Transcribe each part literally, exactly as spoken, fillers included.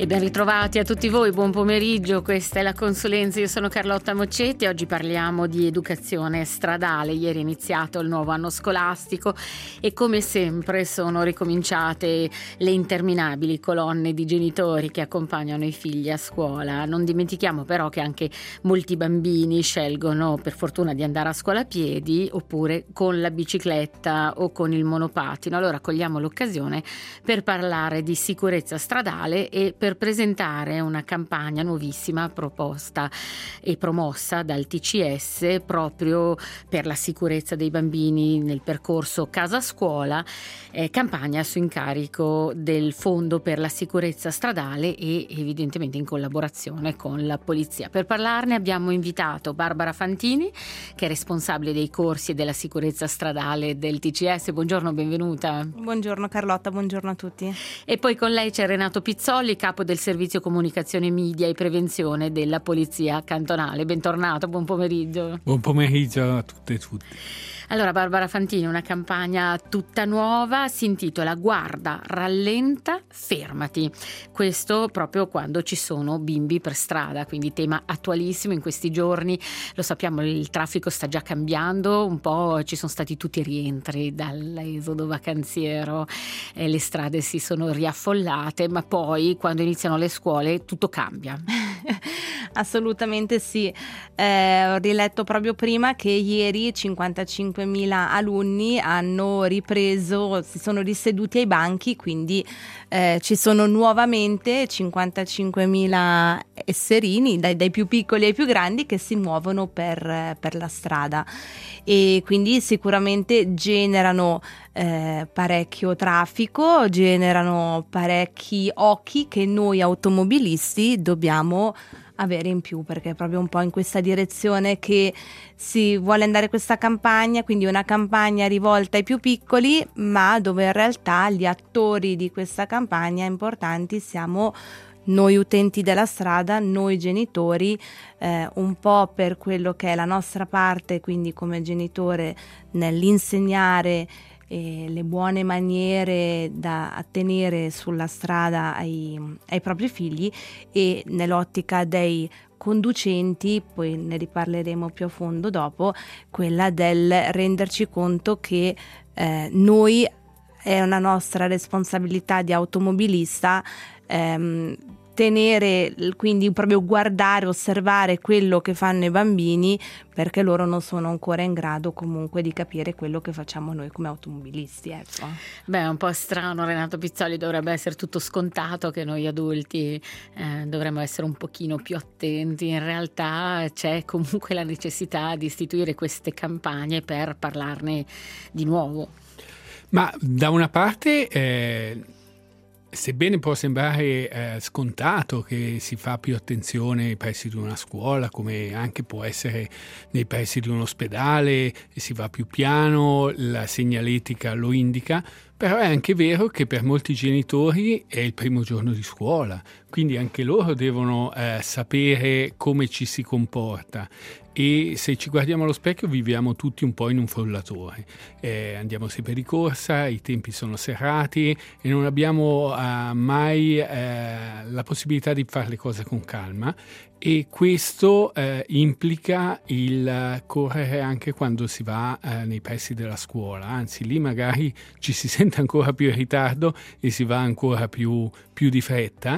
E ben ritrovati a tutti voi, buon pomeriggio, questa è la Consulenza, io sono Carlotta Moccetti. Oggi parliamo di educazione stradale. Ieri è iniziato il nuovo anno scolastico e come sempre sono ricominciate le interminabili colonne di genitori che accompagnano i figli a scuola. Non dimentichiamo però che anche molti bambini scelgono per fortuna di andare a scuola a piedi oppure con la bicicletta o con il monopattino. Allora cogliamo l'occasione per parlare di sicurezza stradale e per presentare una campagna nuovissima proposta e promossa dal T C S proprio per la sicurezza dei bambini nel percorso casa-scuola, eh, campagna su incarico del Fondo per la sicurezza stradale e evidentemente in collaborazione con la polizia. Per parlarne abbiamo invitato Barbara Fantini, che è responsabile dei corsi e della sicurezza stradale del T C S. Buongiorno, benvenuta. Buongiorno Carlotta, buongiorno a tutti. E poi con lei c'è Renato Pizzolli, capo del servizio comunicazione media e prevenzione della Polizia Cantonale. Bentornato, buon pomeriggio. Buon pomeriggio a tutte e tutti. Allora, Barbara Fantini, una campagna tutta nuova, si intitola Guarda, rallenta, fermati. Questo proprio quando ci sono bimbi per strada, quindi tema attualissimo in questi giorni. Lo sappiamo, il traffico sta già cambiando, un po' ci sono stati tutti i rientri dall'esodo vacanziero, eh, le strade si sono riaffollate, ma poi quando iniziano le scuole tutto cambia. Assolutamente sì, eh, ho riletto proprio prima che ieri cinquantacinquemila alunni hanno ripreso, si sono riseduti ai banchi, quindi eh, ci sono nuovamente cinquantacinquemila esserini, dai, dai più piccoli ai più grandi, che si muovono per, per la strada e quindi sicuramente generano eh, parecchio traffico, generano parecchi occhi che noi automobilisti dobbiamo avere in più, perché è proprio un po' in questa direzione che si vuole andare questa campagna, quindi una campagna rivolta ai più piccoli, ma dove in realtà gli attori di questa campagna importanti siamo noi utenti della strada, noi genitori, eh, un po' per quello che è la nostra parte, quindi come genitore nell'insegnare e le buone maniere da tenere sulla strada ai, ai propri figli, e nell'ottica dei conducenti, poi ne riparleremo più a fondo dopo, quella del renderci conto che eh, noi è una nostra responsabilità di automobilista ehm, tenere, quindi proprio guardare, osservare quello che fanno i bambini, perché loro non sono ancora in grado comunque di capire quello che facciamo noi come automobilisti, ecco. Beh, è un po' strano, Renato Pizzoli, dovrebbe essere tutto scontato che noi adulti eh, dovremmo essere un pochino più attenti. In realtà c'è comunque la necessità di istituire queste campagne per parlarne di nuovo. Ma da una parte eh... sebbene può sembrare eh, scontato che si fa più attenzione ai pressi di una scuola, come anche può essere nei pressi di un ospedale, e si va più piano, la segnaletica lo indica, però è anche vero che per molti genitori è il primo giorno di scuola, quindi anche loro devono eh, sapere come ci si comporta. E se ci guardiamo allo specchio viviamo tutti un po' in un frullatore, eh, andiamo sempre di corsa, i tempi sono serrati e non abbiamo uh, mai uh, la possibilità di fare le cose con calma, e questo uh, implica il uh, correre anche quando si va uh, nei pressi della scuola, anzi lì magari ci si sente ancora più in ritardo e si va ancora più, più di fretta,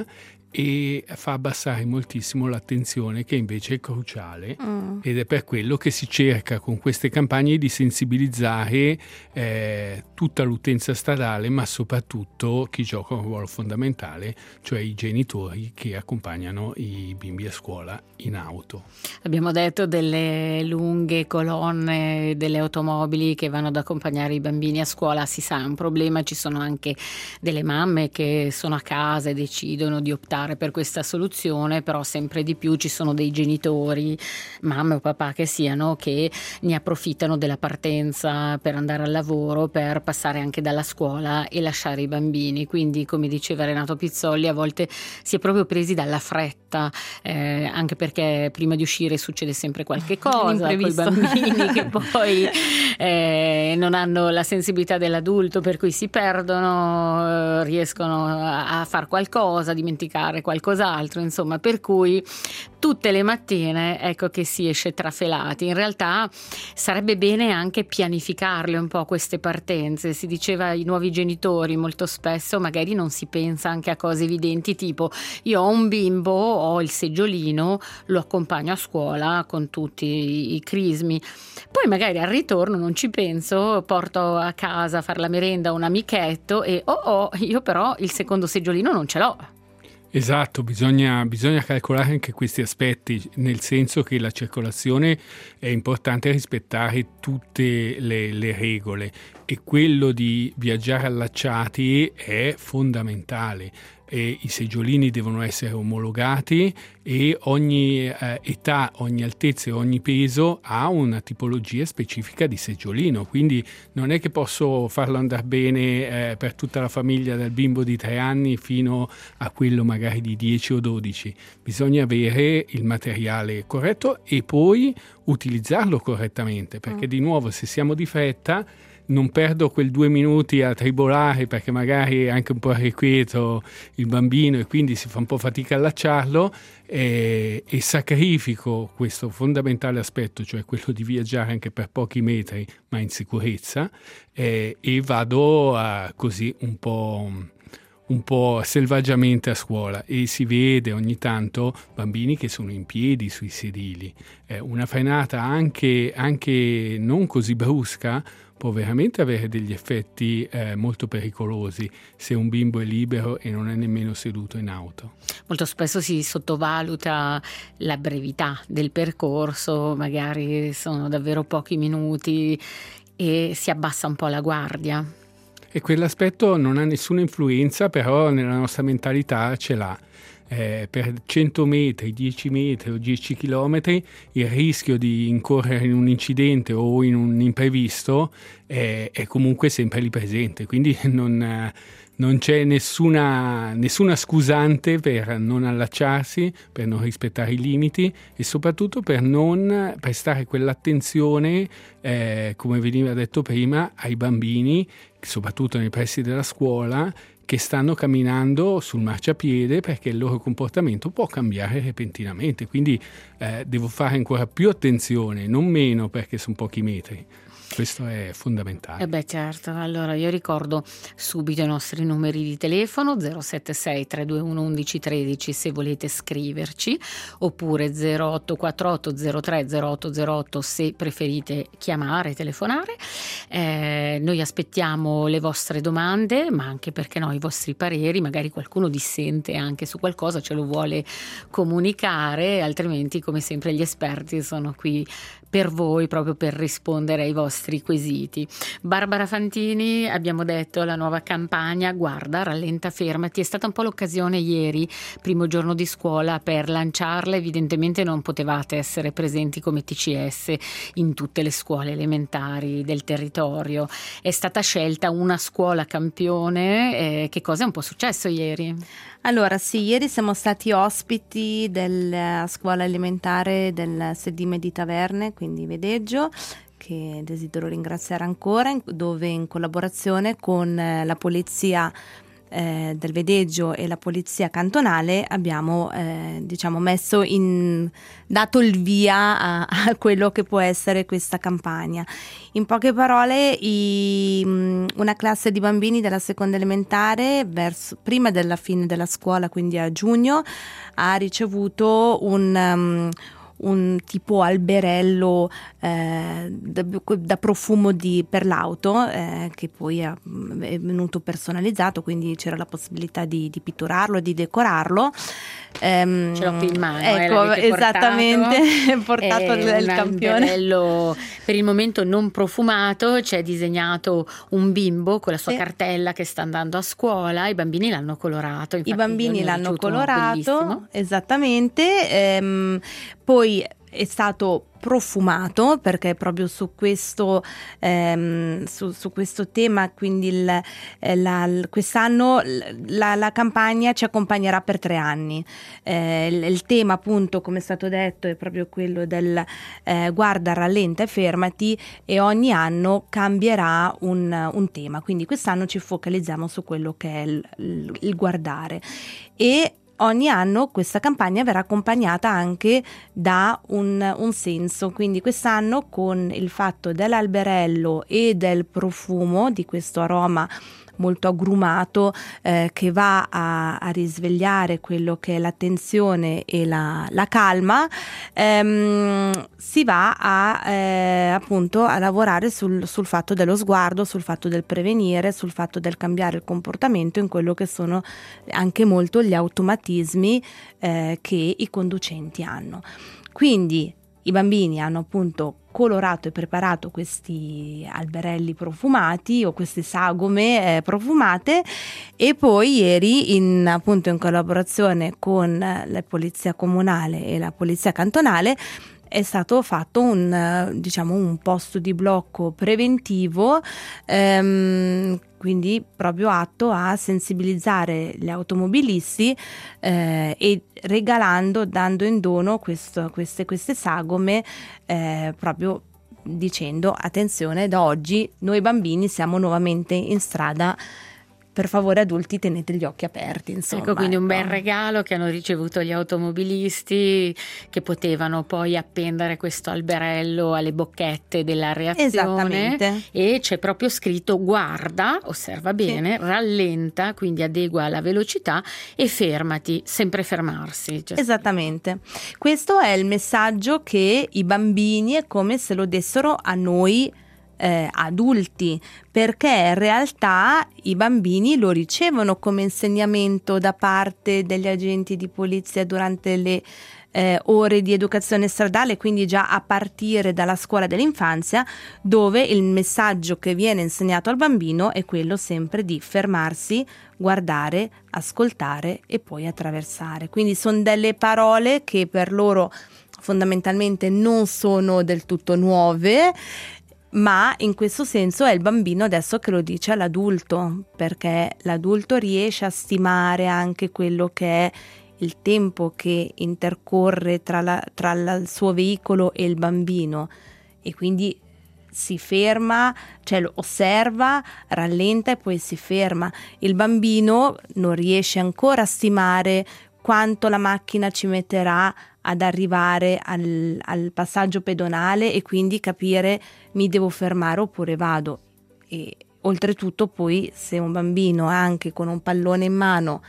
e fa abbassare moltissimo l'attenzione, che invece è cruciale, mm. ed è per quello che si cerca con queste campagne di sensibilizzare eh, tutta l'utenza stradale, ma soprattutto chi gioca un ruolo fondamentale, cioè i genitori che accompagnano i bimbi a scuola in auto. Abbiamo detto delle lunghe colonne delle automobili che vanno ad accompagnare i bambini a scuola, si sa, è un problema, ci sono anche delle mamme che sono a casa e decidono di optare per questa soluzione, però sempre di più ci sono dei genitori, mamme o papà che siano, che ne approfittano della partenza per andare al lavoro, per passare anche dalla scuola e lasciare i bambini. Quindi, come diceva Renato Pizzolli, a volte si è proprio presi dalla fretta, eh, anche perché prima di uscire succede sempre qualche cosa con i bambini che poi eh, non hanno la sensibilità dell'adulto, per cui si perdono, eh, riescono a, a far qualcosa, a dimenticare fare qualcos'altro, insomma, per cui tutte le mattine ecco che si esce trafelati. In realtà sarebbe bene anche pianificarle un po' queste partenze. Si diceva ai nuovi genitori molto spesso magari non si pensa anche a cose evidenti, tipo io ho un bimbo, ho il seggiolino, lo accompagno a scuola con tutti i, i crismi, poi magari al ritorno non ci penso, porto a casa a far la merenda a un amichetto e oh oh, io però il secondo seggiolino non ce l'ho. Esatto, bisogna, bisogna calcolare anche questi aspetti, nel senso che la circolazione è importante rispettare tutte le, le regole e quello di viaggiare allacciati è fondamentale. E i seggiolini devono essere omologati e ogni eh, età, ogni altezza e ogni peso ha una tipologia specifica di seggiolino, quindi non è che posso farlo andare bene eh, per tutta la famiglia, dal bimbo di tre anni fino a quello magari di dieci o dodici. Bisogna avere il materiale corretto e poi utilizzarlo correttamente, perché di nuovo se siamo di fretta non perdo quel due minuti a tribolare perché magari è anche un po' irrequieto il bambino e quindi si fa un po' fatica a allacciarlo e, e sacrifico questo fondamentale aspetto, cioè quello di viaggiare anche per pochi metri ma in sicurezza e, e vado a, così un po'... un po' selvaggiamente a scuola e si vede ogni tanto bambini che sono in piedi sui sedili. Eh, una frenata anche, anche non così brusca può veramente avere degli effetti eh, molto pericolosi se un bimbo è libero e non è nemmeno seduto in auto. Molto spesso si sottovaluta la brevità del percorso, magari sono davvero pochi minuti e si abbassa un po' la guardia. E quell'aspetto non ha nessuna influenza, però nella nostra mentalità ce l'ha. Eh, per cento metri, dieci metri o dieci chilometri il rischio di incorrere in un incidente o in un imprevisto è, è comunque sempre lì presente, quindi non, non c'è nessuna, nessuna scusante per non allacciarsi, per non rispettare i limiti e soprattutto per non prestare quell'attenzione, eh, come veniva detto prima, ai bambini, soprattutto nei pressi della scuola, che stanno camminando sul marciapiede perché il loro comportamento può cambiare repentinamente, quindi eh, devo fare ancora più attenzione, non meno perché sono pochi metri. Questo è fondamentale. Eh beh certo, allora io ricordo subito i nostri numeri di telefono zero sette sei tre due uno uno uno uno tre se volete scriverci, oppure zero otto quattro otto zero tre zero otto zero otto se preferite chiamare, telefonare. Eh, noi aspettiamo le vostre domande, ma anche, perché no, i vostri pareri, magari qualcuno dissente anche su qualcosa, ce lo vuole comunicare, altrimenti come sempre gli esperti sono qui per voi, proprio per rispondere ai vostri quesiti. Barbara Fantini, abbiamo detto la nuova campagna Guarda, rallenta, fermati, è stata un po' l'occasione ieri, primo giorno di scuola, per lanciarla. Evidentemente non potevate essere presenti come T C S in tutte le scuole elementari del territorio, è stata scelta una scuola campione. Eh, che cosa è un po' successo ieri? Allora sì, ieri siamo stati ospiti della scuola elementare del Sedime di Taverne, quindi Vedeggio, che desidero ringraziare ancora, dove in collaborazione con la polizia eh, del Vedeggio e la polizia cantonale abbiamo eh, diciamo messo in dato il via a, a quello che può essere questa campagna. In poche parole, i, una classe di bambini della seconda elementare, verso, prima della fine della scuola, quindi a giugno, ha ricevuto un um, un tipo alberello eh, da, da profumo di, per l'auto eh, che poi è, è venuto personalizzato, quindi c'era la possibilità di, di pitturarlo, di decorarlo. Um, Ce l'ho qui in mano, ecco, eh, esattamente, portato, portato il campione. Alberello per il momento non profumato, c'è disegnato un bimbo con la sua sì. cartella che sta andando a scuola, i bambini l'hanno colorato. Infatti I bambini l'hanno colorato, bellissimo. Esattamente, ehm, poi è stato profumato perché proprio su questo ehm, su, su questo tema, quindi il, la, quest'anno la, la campagna ci accompagnerà per tre anni. Eh, il, il tema, appunto, come è stato detto, è proprio quello del eh, guarda, rallenta e fermati, e ogni anno cambierà un, un tema, quindi quest'anno ci focalizziamo su quello che è il, il, il guardare. E ogni anno questa campagna verrà accompagnata anche da un, un senso, quindi quest'anno con il fatto dell'alberello e del profumo di questo aroma molto agrumato eh, che va a, a risvegliare quello che è l'attenzione e la, la calma, ehm, si va a eh, appunto a lavorare sul, sul fatto dello sguardo, sul fatto del prevenire, sul fatto del cambiare il comportamento in quello che sono anche molto gli automatismi eh, che i conducenti hanno. Quindi i bambini hanno appunto colorato e preparato questi alberelli profumati o queste sagome eh, profumate, e poi ieri in, appunto in collaborazione con la polizia comunale e la polizia cantonale è stato fatto un, diciamo, un posto di blocco preventivo, ehm, quindi proprio atto a sensibilizzare gli automobilisti eh, e regalando, dando in dono questo, queste, queste sagome eh, proprio dicendo: attenzione, da oggi noi bambini siamo nuovamente in strada, per favore adulti tenete gli occhi aperti, insomma. Ecco, quindi ecco. un bel regalo che hanno ricevuto gli automobilisti, che potevano poi appendere questo alberello alle bocchette della reazione. Esattamente. E c'è proprio scritto: guarda, osserva bene, sì, rallenta, quindi adegua la velocità e fermati, sempre fermarsi. Cioè, esattamente. Questo è il messaggio che i bambini è come se lo dessero a noi Eh, adulti, perché in realtà i bambini lo ricevono come insegnamento da parte degli agenti di polizia durante le eh, ore di educazione stradale, quindi già a partire dalla scuola dell'infanzia, dove il messaggio che viene insegnato al bambino è quello sempre di fermarsi, guardare, ascoltare e poi attraversare. Quindi sono delle parole che per loro fondamentalmente non sono del tutto nuove, ma in questo senso è il bambino adesso che lo dice all'adulto, perché l'adulto riesce a stimare anche quello che è il tempo che intercorre tra, la, tra la, il suo veicolo e il bambino, e quindi si ferma, cioè lo osserva, rallenta e poi si ferma. Il bambino non riesce ancora a stimare quanto la macchina ci metterà ad arrivare al, al passaggio pedonale e quindi capire: mi devo fermare oppure vado. E oltretutto poi, se un bambino anche con un pallone in mano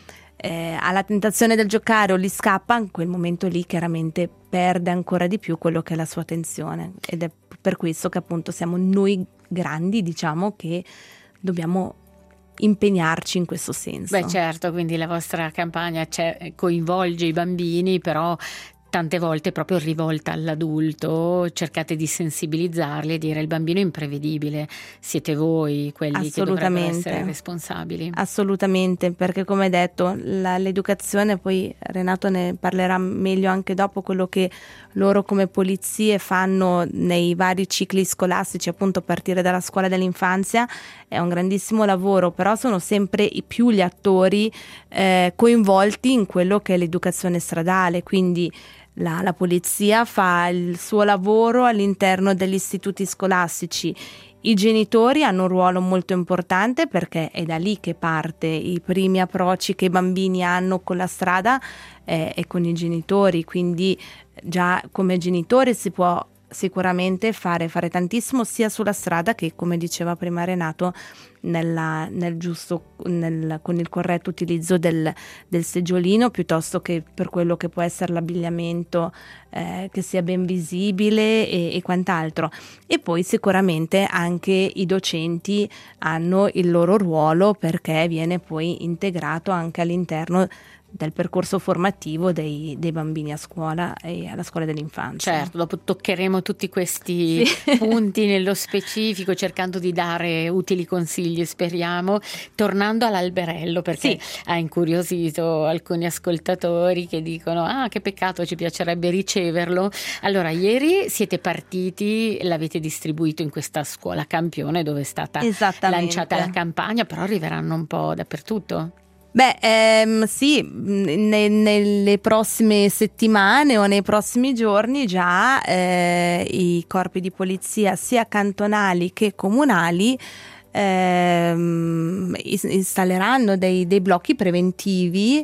eh, ha la tentazione del giocare o gli scappa, in quel momento lì chiaramente perde ancora di più quello che è la sua attenzione, ed è per questo che appunto siamo noi grandi, diciamo, che dobbiamo impegnarci in questo senso. Beh, certo, quindi la vostra campagna coinvolge i bambini, però tante volte proprio rivolta all'adulto, cercate di sensibilizzarli e dire: il bambino è imprevedibile, siete voi quelli che dovrebbero essere responsabili. Assolutamente, perché come detto la, l'educazione, poi Renato ne parlerà meglio anche dopo, quello che loro come polizie fanno nei vari cicli scolastici, appunto a partire dalla scuola dell'infanzia, è un grandissimo lavoro, però sono sempre i più gli attori eh, coinvolti in quello che è l'educazione stradale, quindi La, la polizia fa il suo lavoro all'interno degli istituti scolastici, i genitori hanno un ruolo molto importante perché è da lì che parte i primi approcci che i bambini hanno con la strada eh, e con i genitori, quindi già come genitori si può sicuramente fare, fare tantissimo sia sulla strada che, come diceva prima Renato, nella, nel giusto, nel, con il corretto utilizzo del, del seggiolino, piuttosto che per quello che può essere l'abbigliamento eh, che sia ben visibile e, e quant'altro. E poi sicuramente anche i docenti hanno il loro ruolo, perché viene poi integrato anche all'interno del percorso formativo dei, dei bambini a scuola e alla scuola dell'infanzia. Certo, dopo toccheremo tutti questi sì. punti nello specifico, cercando di dare utili consigli, speriamo. Tornando all'alberello, perché sì. ha incuriosito alcuni ascoltatori che dicono: ah, che peccato, ci piacerebbe riceverlo. Allora, ieri siete partiti, l'avete distribuito in questa scuola campione dove è stata lanciata la campagna, però arriveranno un po' dappertutto? Beh, ehm, sì, ne, nelle prossime settimane o nei prossimi giorni già eh, i corpi di polizia sia cantonali che comunali ehm, installeranno dei, dei blocchi preventivi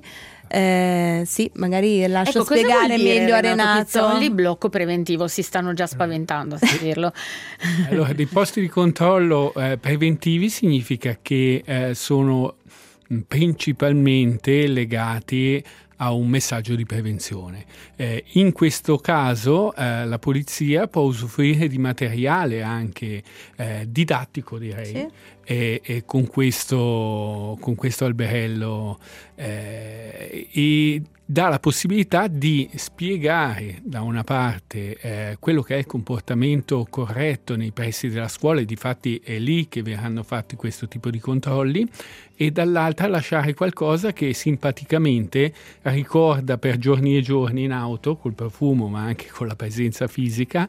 Eh, sì, magari lascio ecco, spiegare dire, meglio a Renato. Pizzoli, blocco preventivo, si stanno già spaventando a sentirlo. Allora, dei posti di controllo eh, preventivi significa che eh, sono principalmente legati a un messaggio di prevenzione. Eh, in questo caso eh, la polizia può usufruire di materiale anche eh, didattico, direi, sì. e, e con questo, con questo alberello eh, e dà la possibilità di spiegare da una parte eh, quello che è il comportamento corretto nei pressi della scuola, e difatti è lì che verranno fatti questo tipo di controlli, e dall'altra lasciare qualcosa che simpaticamente ricorda per giorni e giorni in auto, col profumo ma anche con la presenza fisica,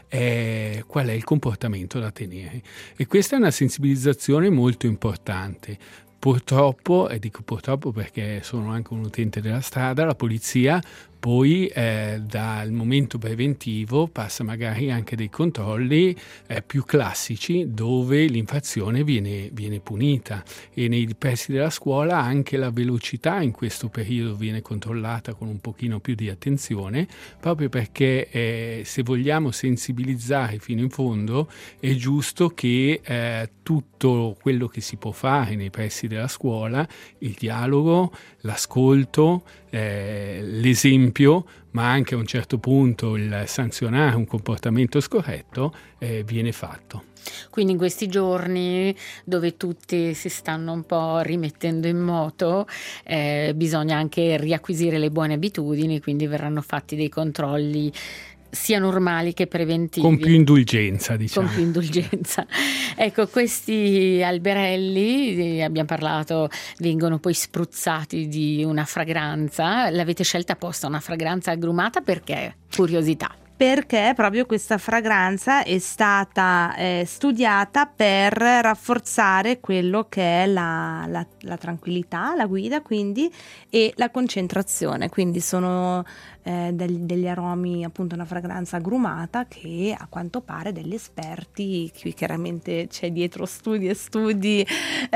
eh, qual è il comportamento da tenere. E questa è una sensibilizzazione molto importante. Purtroppo, e dico purtroppo perché sono anche un utente della strada, la polizia poi eh, dal momento preventivo passa magari anche dei controlli eh, più classici dove l'infrazione viene, viene punita, e nei pressi della scuola anche la velocità in questo periodo viene controllata con un pochino più di attenzione, proprio perché eh, se vogliamo sensibilizzare fino in fondo è giusto che eh, tutto quello che si può fare nei pressi della scuola, il dialogo, l'ascolto, eh, l'esempio, ma anche a un certo punto il sanzionare un comportamento scorretto eh, viene fatto. Quindi in questi giorni dove tutti si stanno un po' rimettendo in moto eh, bisogna anche riacquisire le buone abitudini, quindi verranno fatti dei controlli sia normali che preventivi. Con più indulgenza, diciamo. Con più indulgenza. Ecco, questi alberelli, abbiamo parlato, vengono poi spruzzati di una fragranza. L'avete scelta apposta, una fragranza agrumata, perché? Curiosità. Perché proprio questa fragranza è stata eh, studiata per rafforzare quello che è la, la, la tranquillità, la guida, quindi, e la concentrazione. Quindi sono eh, del, degli aromi, appunto una fragranza agrumata che a quanto pare degli esperti, qui chiaramente c'è dietro studi e studi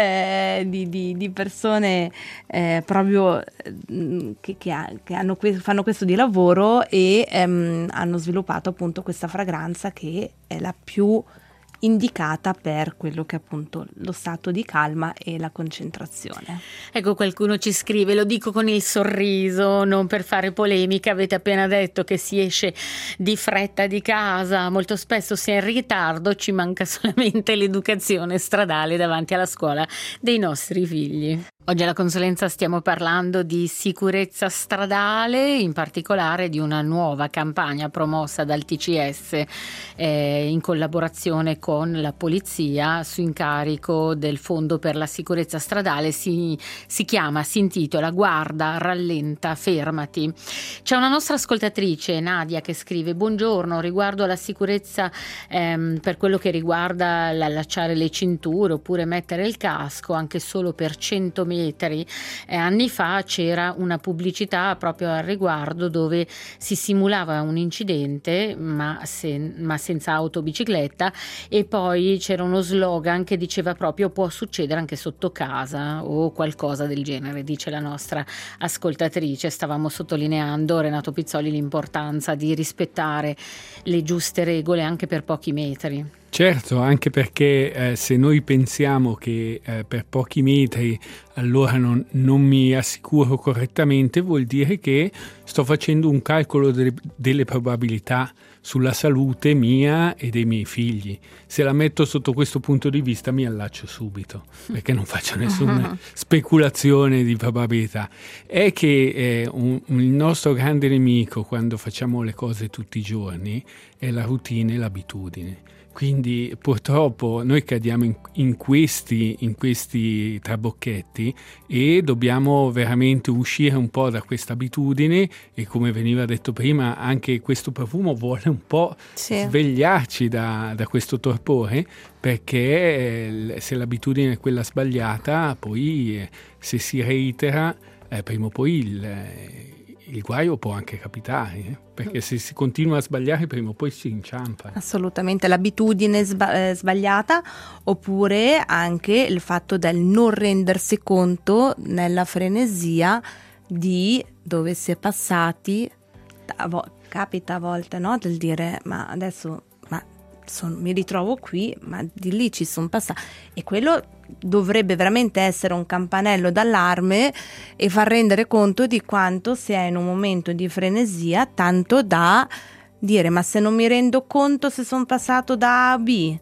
eh, di, di, di persone eh, proprio eh, che, che, ha, che hanno, fanno questo di lavoro e ehm, hanno sviluppato sviluppato appunto questa fragranza che è la più indicata per quello che è appunto lo stato di calma e la concentrazione. Ecco, qualcuno ci scrive, lo dico con il sorriso, non per fare polemica, avete appena detto che si esce di fretta di casa, molto spesso si è in ritardo, ci manca solamente l'educazione stradale davanti alla scuola dei nostri figli. Oggi alla consulenza stiamo parlando di sicurezza stradale, in particolare di una nuova campagna promossa dal T C S eh, in collaborazione con la polizia su incarico del Fondo per la sicurezza stradale. Si, si chiama, si intitola Guarda, rallenta, fermati. C'è una nostra ascoltatrice, Nadia, che scrive: buongiorno, riguardo alla sicurezza ehm, per quello che riguarda l'allacciare le cinture oppure mettere il casco anche solo per cento metri. Eh, anni fa c'era una pubblicità proprio al riguardo dove si simulava un incidente ma, sen- ma senza auto o bicicletta, e poi c'era uno slogan che diceva proprio può succedere anche sotto casa o qualcosa del genere. Dice la nostra ascoltatrice, stavamo sottolineando, Renato Pizzoli, l'importanza di rispettare le giuste regole anche per pochi metri. Certo, anche perché eh, se noi pensiamo che eh, per pochi metri allora non, non mi assicuro correttamente, vuol dire che sto facendo un calcolo delle, delle probabilità sulla salute mia e dei miei figli. Se la metto sotto questo punto di vista mi allaccio subito, perché non faccio nessuna speculazione di probabilità. È che eh, un, un, il nostro grande nemico quando facciamo le cose tutti i giorni è la routine e l'abitudine. Quindi purtroppo noi cadiamo in, in, questi, in questi trabocchetti e dobbiamo veramente uscire un po' da questa abitudine, e come veniva detto prima anche questo profumo vuole un po' sì. svegliarci da, da questo torpore, perché se l'abitudine è quella sbagliata poi se si reitera eh, prima o poi il... il guaio può anche capitare, eh? Perché se si continua a sbagliare prima o poi si inciampa. Assolutamente, l'abitudine sba- eh, sbagliata, oppure anche il fatto del non rendersi conto nella frenesia di dove si è passati. A vo- capita a volte, no, del dire ma adesso ma son, mi ritrovo qui, ma di lì ci sono passati, e quello dovrebbe veramente essere un campanello d'allarme e far rendere conto di quanto si è in un momento di frenesia, tanto da dire ma se non mi rendo conto se sono passato da A a B,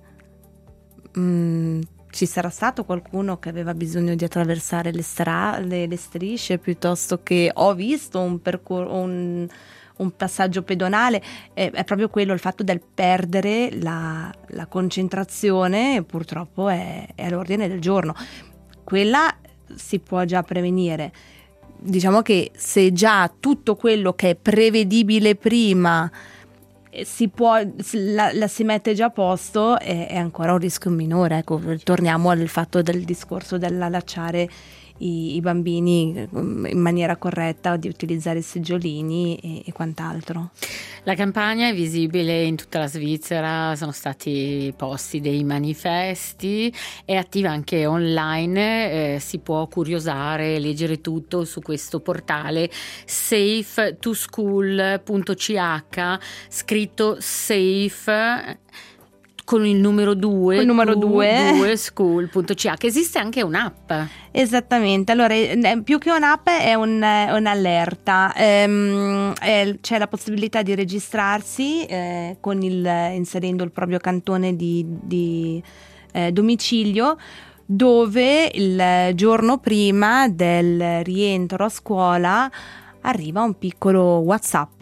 mm, ci sarà stato qualcuno che aveva bisogno di attraversare le, stra- le, le strisce, piuttosto che ho visto un percorso, un un passaggio pedonale. È, è proprio quello, il fatto del perdere la, la concentrazione, purtroppo è, è all'ordine del giorno. Quella si può già prevenire. Diciamo che se già tutto quello che è prevedibile prima si può, la, la si mette già a posto, è, è ancora un rischio minore. Ecco, torniamo al fatto del discorso dell'allacciare I, i bambini in maniera corretta, di utilizzare i seggiolini e, e quant'altro. La campagna è visibile in tutta la Svizzera, sono stati posti dei manifesti, è attiva anche online, eh, si può curiosare, leggere tutto su questo portale safe to school punto c h, scritto safe con il numero due, numero due. school punto c h. Esiste anche un'app. Esattamente, allora più che un'app è un, un'allerta, ehm, è, c'è la possibilità di registrarsi eh, con il, inserendo il proprio cantone di, di eh, domicilio, dove il giorno prima del rientro a scuola arriva un piccolo WhatsApp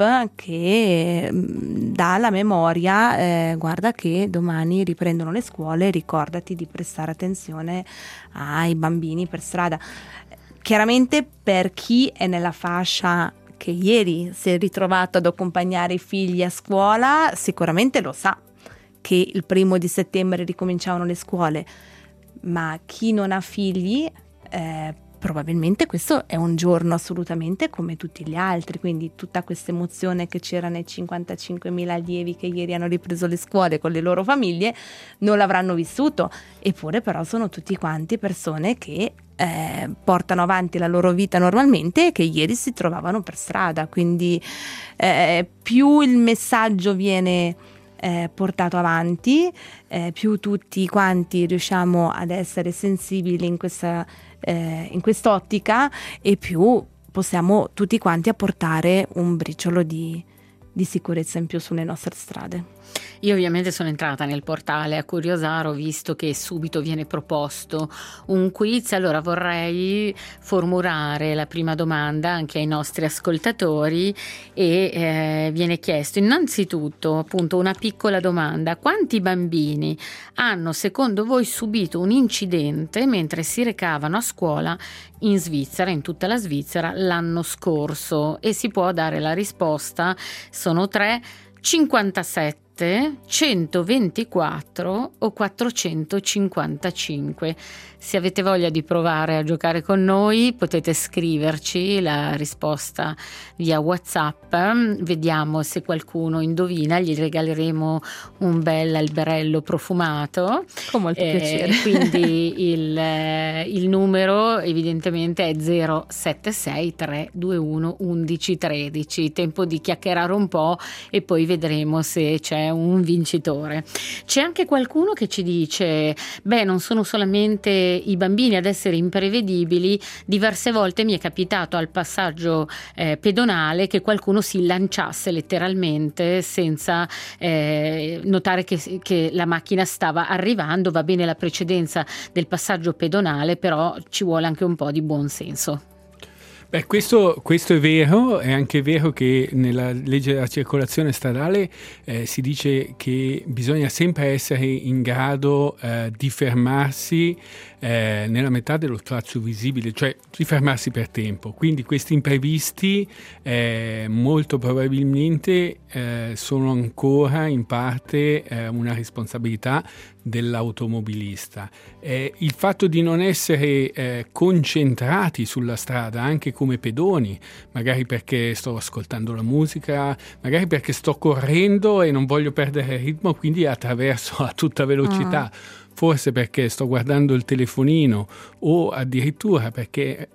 che dà alla memoria eh, guarda che domani riprendono le scuole, ricordati di prestare attenzione ai bambini per strada. Chiaramente per chi è nella fascia che ieri si è ritrovato ad accompagnare i figli a scuola, sicuramente lo sa che il primo di settembre ricominciavano le scuole, ma chi non ha figli eh, probabilmente questo è un giorno assolutamente come tutti gli altri, quindi tutta questa emozione che c'era nei cinquantacinquemila allievi che ieri hanno ripreso le scuole con le loro famiglie non l'avranno vissuto, eppure però sono tutti quanti persone che eh, portano avanti la loro vita normalmente e che ieri si trovavano per strada, quindi eh, più il messaggio viene Eh, portato avanti, eh, più tutti quanti riusciamo ad essere sensibili in questa eh, in quest'ottica, e più possiamo tutti quanti apportare un briciolo di, di sicurezza in più sulle nostre strade. Io ovviamente sono entrata nel portale a curiosare, ho visto che subito viene proposto un quiz, allora vorrei formulare la prima domanda anche ai nostri ascoltatori e eh, viene chiesto innanzitutto appunto una piccola domanda: quanti bambini hanno secondo voi subito un incidente mentre si recavano a scuola in Svizzera, in tutta la Svizzera l'anno scorso? E si può dare la risposta, sono tre: cinquantasette, centoventiquattro o quattrocentocinquantacinque. Se avete voglia di provare a giocare con noi potete scriverci la risposta via WhatsApp, vediamo se qualcuno indovina, gli regaleremo un bel alberello profumato con molto eh, piacere. Quindi il, il numero evidentemente è zero sette sei tre due uno undici tredici. Tempo di chiacchierare un po' e poi vedremo se c'è un vincitore. C'è anche qualcuno che ci dice: beh, non sono solamente i bambini ad essere imprevedibili, diverse volte mi è capitato al passaggio eh, pedonale che qualcuno si lanciasse letteralmente senza eh, notare che, che la macchina stava arrivando. Va bene la precedenza del passaggio pedonale, però ci vuole anche un po' di buon senso. Beh, questo, questo è vero, è anche vero che nella legge della circolazione stradale eh, si dice che bisogna sempre essere in grado eh, di fermarsi eh, nella metà dello spazio visibile, cioè di fermarsi per tempo. Quindi questi imprevisti eh, molto probabilmente eh, sono ancora in parte eh, una responsabilità dell'automobilista. Eh, il fatto di non essere eh, concentrati sulla strada anche come pedoni, magari perché sto ascoltando la musica, magari perché sto correndo e non voglio perdere il ritmo, quindi attraverso a tutta velocità, uh-huh. forse perché sto guardando il telefonino o addirittura perché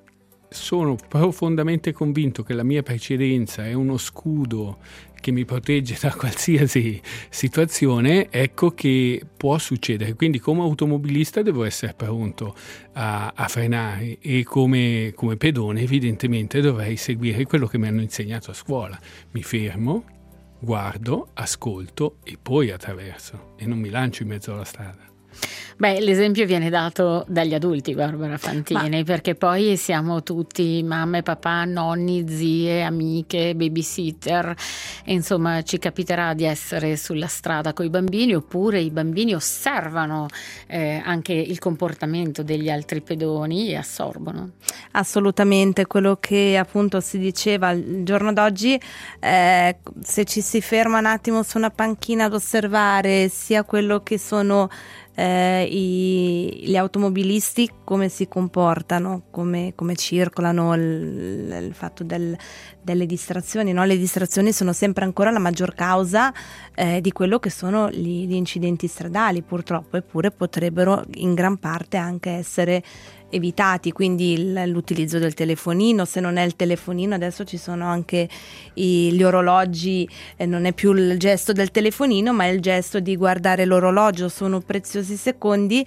sono profondamente convinto che la mia precedenza è uno scudo che mi protegge da qualsiasi situazione, ecco che può succedere. Quindi come automobilista devo essere pronto a, a frenare, e come, come pedone evidentemente dovrei seguire quello che mi hanno insegnato a scuola. Mi fermo, guardo, ascolto e poi attraverso, e non mi lancio in mezzo alla strada. Beh, l'esempio viene dato dagli adulti, Barbara Fantini, Ma... perché poi siamo tutti mamme, papà, nonni, zie, amiche, babysitter, e insomma ci capiterà di essere sulla strada con i bambini, oppure i bambini osservano eh, anche il comportamento degli altri pedoni e assorbono. Assolutamente, quello che appunto si diceva il giorno d'oggi, eh, se ci si ferma un attimo su una panchina ad osservare sia quello che sono Eh, i, gli automobilisti, come si comportano, come, come circolano, il, il fatto del, delle distrazioni, no? Le distrazioni sono sempre ancora la maggior causa eh, di quello che sono gli, gli incidenti stradali, purtroppo, eppure potrebbero in gran parte anche essere evitati, quindi il, l'utilizzo del telefonino. Se non è il telefonino, adesso ci sono anche i, gli orologi, eh, non è più il gesto del telefonino ma è il gesto di guardare l'orologio, sono preziosi secondi.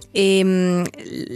E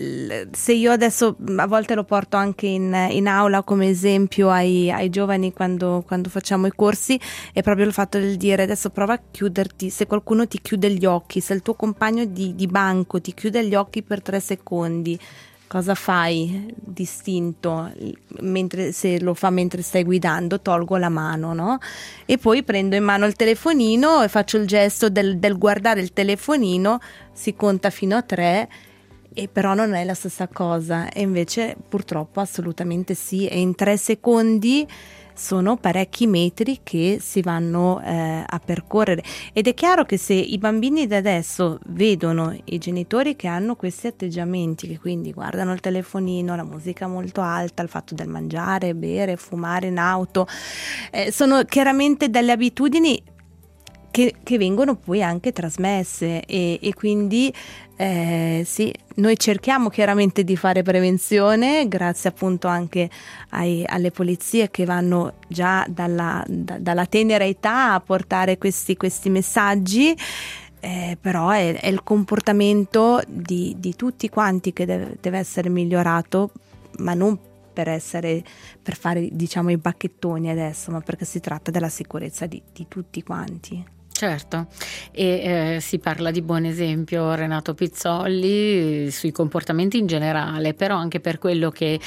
se io adesso a volte lo porto anche in, in aula come esempio ai, ai giovani quando, quando facciamo i corsi, è proprio il fatto del dire: adesso prova a chiuderti, se qualcuno ti chiude gli occhi, se il tuo compagno di, di banco ti chiude gli occhi per tre secondi, cosa fai distinto? Mentre, se lo fa mentre stai guidando, tolgo la mano, no? E poi prendo in mano il telefonino e faccio il gesto del, del guardare il telefonino, si conta fino a tre, e però non è la stessa cosa, e invece purtroppo assolutamente sì, e in tre secondi sono parecchi metri che si vanno eh, a percorrere, ed è chiaro che se i bambini da adesso vedono i genitori che hanno questi atteggiamenti, che quindi guardano il telefonino, la musica molto alta, il fatto del mangiare, bere, fumare in auto, eh, sono chiaramente delle abitudini che, che vengono poi anche trasmesse, e, e quindi Eh, sì, noi cerchiamo chiaramente di fare prevenzione grazie appunto anche ai, alle polizie che vanno già dalla, da, dalla tenera età a portare questi, questi messaggi, eh, però è, è il comportamento di, di tutti quanti che deve, deve essere migliorato, ma non per essere, per fare diciamo i bacchettoni adesso, ma perché si tratta della sicurezza di, di tutti quanti. Certo, e eh, si parla di buon esempio Renato Pizzolli eh, sui comportamenti in generale, però anche per quello che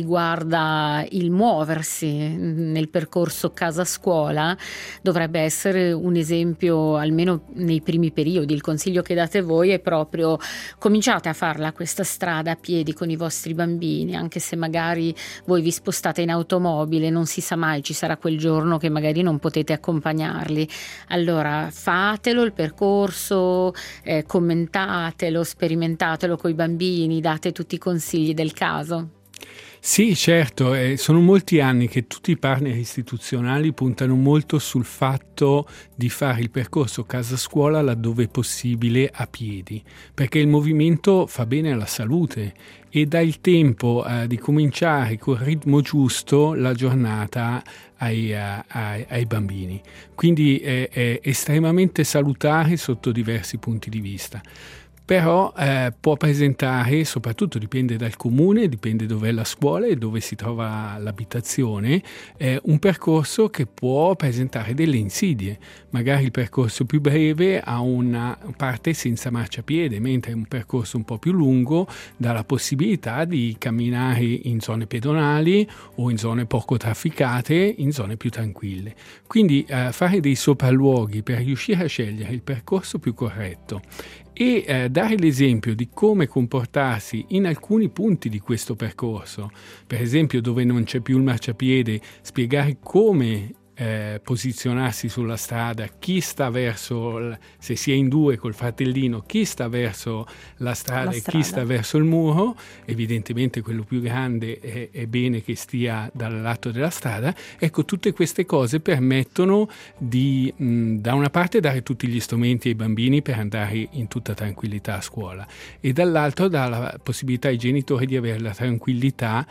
riguarda il muoversi nel percorso casa-scuola dovrebbe essere un esempio almeno nei primi periodi. Il consiglio che date voi è proprio: cominciate a farla questa strada a piedi con i vostri bambini, anche se magari voi vi spostate in automobile, non si sa mai, ci sarà quel giorno che magari non potete accompagnarli, allora fatelo il percorso, eh, commentatelo, sperimentatelo coi bambini, date tutti i consigli del caso. Sì, certo, eh, sono molti anni che tutti i partner istituzionali puntano molto sul fatto di fare il percorso casa-scuola laddove è possibile a piedi, perché il movimento fa bene alla salute e dà il tempo eh, di cominciare col ritmo giusto la giornata ai, uh, ai, ai bambini. Quindi è, è estremamente salutare sotto diversi punti di vista. Però eh, può presentare, soprattutto dipende dal comune, dipende dove è la scuola e dove si trova l'abitazione, eh, un percorso che può presentare delle insidie. Magari il percorso più breve ha una parte senza marciapiede, mentre un percorso un po' più lungo dà la possibilità di camminare in zone pedonali o in zone poco trafficate, in zone più tranquille. Quindi eh, fare dei sopralluoghi per riuscire a scegliere il percorso più corretto e eh, dare l'esempio di come comportarsi in alcuni punti di questo percorso, per esempio dove non c'è più il marciapiede, spiegare come eh, posizionarsi sulla strada, chi sta verso, se si è in due col fratellino, chi sta verso la strada, la strada. E chi sta verso il muro. Evidentemente quello più grande è, è bene che stia dal lato della strada. Ecco, tutte queste cose permettono di mh, da una parte dare tutti gli strumenti ai bambini per andare in tutta tranquillità a scuola, e dall'altro dà la possibilità ai genitori di avere la tranquillità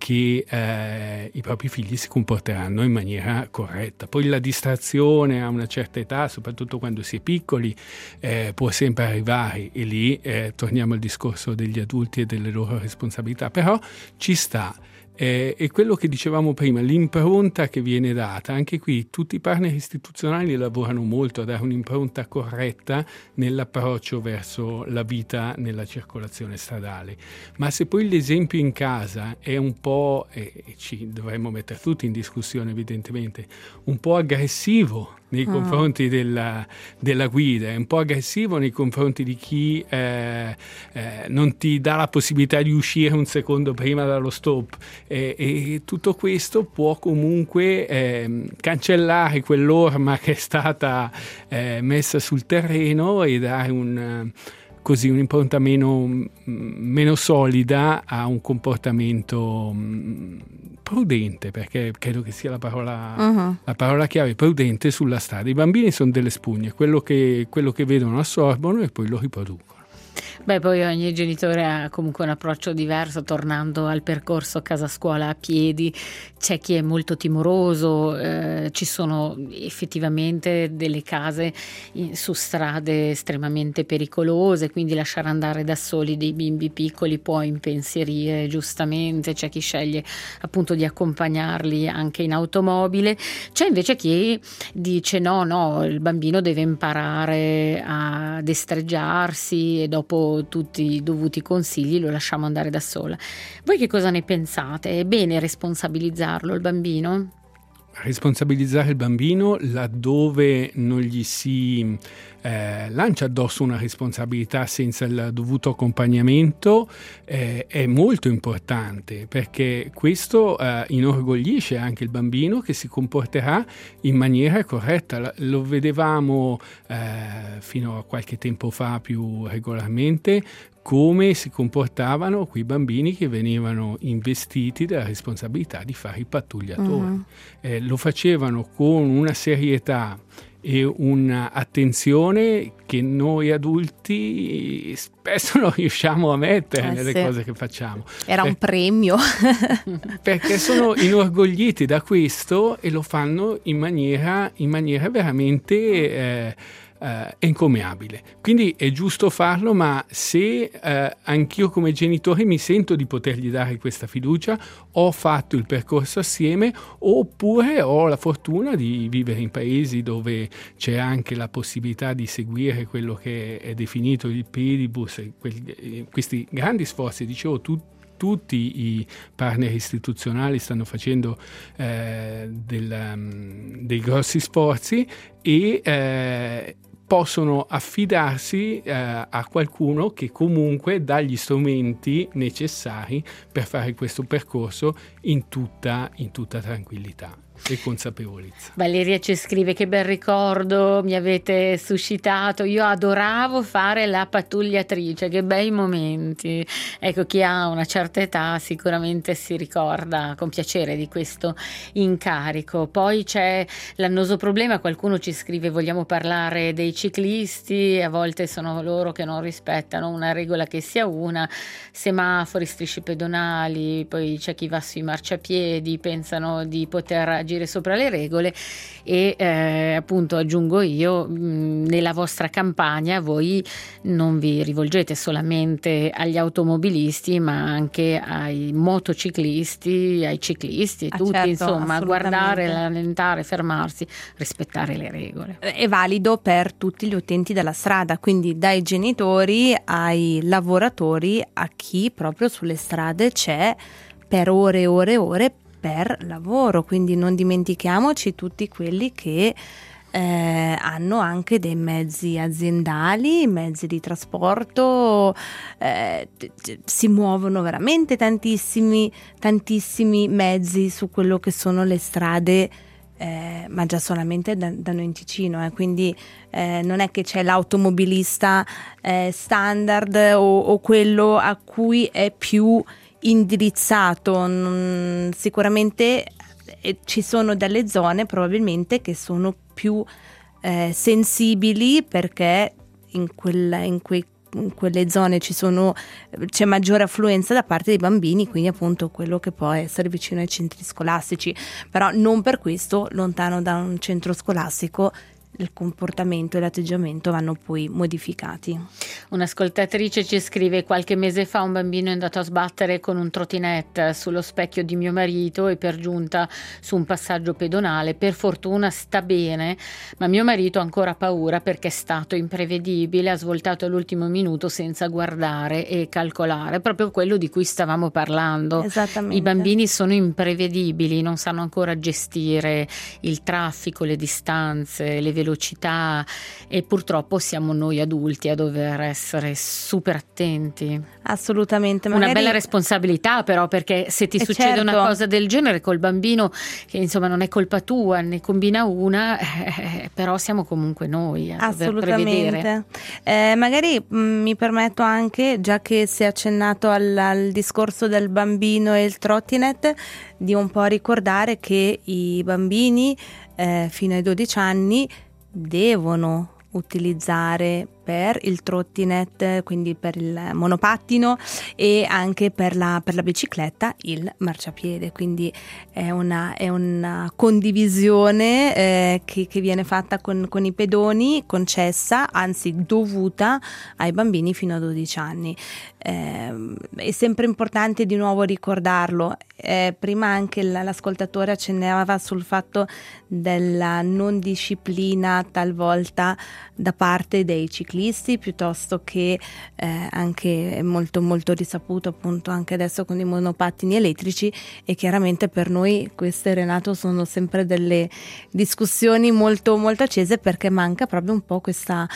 che eh, i propri figli si comporteranno in maniera corretta. Poi la distrazione a una certa età, soprattutto quando si è piccoli, eh, può sempre arrivare, e lì eh, torniamo al discorso degli adulti e delle loro responsabilità, però ci sta. Eh, e quello che dicevamo prima, l'impronta che viene data, anche qui tutti i partner istituzionali lavorano molto a dare un'impronta corretta nell'approccio verso la vita nella circolazione stradale, ma se poi l'esempio in casa è un po', e eh, ci dovremmo mettere tutti in discussione evidentemente, un po' aggressivo nei confronti della, della guida, è un po' aggressivo nei confronti di chi eh, eh, non ti dà la possibilità di uscire un secondo prima dallo stop, eh, e tutto questo può comunque eh, cancellare quell'orma che è stata eh, messa sul terreno e dare un, così un'impronta meno, meno solida a un comportamento mh, prudente, perché credo che sia la parola, uh-huh. la parola chiave, prudente sulla strada. I bambini sono delle spugne, quello che, quello che vedono assorbono e poi lo riproducono. Beh, poi ogni genitore ha comunque un approccio diverso, tornando al percorso casa-scuola a piedi. C'è chi è molto timoroso, eh, ci sono effettivamente delle case in, su strade estremamente pericolose, quindi lasciare andare da soli dei bimbi piccoli può impensierire, giustamente. C'è chi sceglie appunto di accompagnarli anche in automobile, c'è invece chi dice no, no, il bambino deve imparare a destreggiarsi e dopo tutti i dovuti consigli lo lasciamo andare da sola. Voi che cosa ne pensate? È bene responsabilizzarlo il bambino? Responsabilizzare il bambino laddove non gli si eh, lancia addosso una responsabilità senza il dovuto accompagnamento eh, è molto importante, perché questo eh, inorgoglisce anche il bambino, che si comporterà in maniera corretta. Lo vedevamo eh, fino a qualche tempo fa più regolarmente, come si comportavano quei bambini che venivano investiti della responsabilità di fare i pattugliatori. Uh-huh. Eh, lo facevano con una serietà e un'attenzione che noi adulti spesso non riusciamo a mettere eh nelle sì. cose che facciamo. Era per, un premio. Perché sono inorgogliti da questo e lo fanno in maniera, in maniera veramente eh, Uh, encomiabile. Quindi è giusto farlo, ma se uh, anch'io come genitore mi sento di potergli dare questa fiducia, ho fatto il percorso assieme, oppure ho la fortuna di vivere in paesi dove c'è anche la possibilità di seguire quello che è definito il pedibus, quel, questi grandi sforzi, dicevo, tutti tutti i partner istituzionali stanno facendo eh, del, um, dei grossi sforzi e eh, possono affidarsi eh, a qualcuno che comunque dà gli strumenti necessari per fare questo percorso in tutta, in tutta tranquillità e consapevolezza. Valeria ci scrive: che bel ricordo mi avete suscitato, io adoravo fare la pattugliatrice, che bei momenti. Ecco, chi ha una certa età sicuramente si ricorda con piacere di questo incarico. Poi c'è l'annoso problema, qualcuno ci scrive: vogliamo parlare dei ciclisti, a volte sono loro che non rispettano una regola che sia una, semafori, strisce pedonali, poi c'è chi va sui marciapiedi, pensano di poter agire sopra le regole e eh, appunto aggiungo io, mh, nella vostra campagna voi non vi rivolgete solamente agli automobilisti ma anche ai motociclisti, ai ciclisti, ah, tutti certo, insomma, guardare, rallentare, fermarsi, rispettare le regole. È valido per tutti gli utenti della strada, quindi dai genitori ai lavoratori a chi proprio sulle strade c'è per ore e ore e ore per lavoro, quindi non dimentichiamoci tutti quelli che eh, hanno anche dei mezzi aziendali, mezzi di trasporto, eh, si muovono veramente tantissimi, tantissimi mezzi su quello che sono le strade, eh, ma già solamente da, da noi in Ticino, eh, quindi eh, non è che c'è l'automobilista eh, standard o, o quello a cui è più indirizzato. Non, sicuramente eh, ci sono delle zone probabilmente che sono più eh, sensibili, perché in, quella, in, quei, in quelle zone ci sono, c'è maggiore affluenza da parte dei bambini, quindi appunto quello che può essere vicino ai centri scolastici, però non per questo lontano da un centro scolastico il comportamento e l'atteggiamento vanno poi modificati. Un'ascoltatrice ci scrive: qualche mese fa un bambino è andato a sbattere con un trottinette sullo specchio di mio marito e per giunta su un passaggio pedonale. Per fortuna sta bene, ma mio marito ha ancora paura perché è stato imprevedibile, ha svoltato all'ultimo minuto senza guardare e calcolare, proprio quello di cui stavamo parlando. Esattamente. I bambini sono imprevedibili, non sanno ancora gestire il traffico, le distanze, le velocità, velocità, e purtroppo siamo noi adulti a dover essere super attenti. Assolutamente. Magari... Una bella responsabilità però, perché se ti eh succede certo. una cosa del genere col bambino, che insomma non è colpa tua, ne combina una, eh, però siamo comunque noi a dover prevedere. Assolutamente. Eh, magari mh, mi permetto anche, già che si è accennato al, al discorso del bambino e il trottinet, di un po' ricordare che i bambini eh, fino ai dodici anni devono utilizzare per il trottinet, quindi per il monopattino, e anche per la, per la bicicletta il marciapiede, quindi è una, è una condivisione eh, che, che viene fatta con, con i pedoni, concessa, anzi dovuta ai bambini fino a dodici anni. Eh, è sempre importante di nuovo ricordarlo. Eh, prima anche l'ascoltatore accennava sul fatto della non disciplina talvolta da parte dei ciclisti, piuttosto che eh, anche molto molto risaputo appunto anche adesso con i monopattini elettrici, e chiaramente per noi queste, Renato, sono sempre delle discussioni molto molto accese, perché manca proprio un po' questa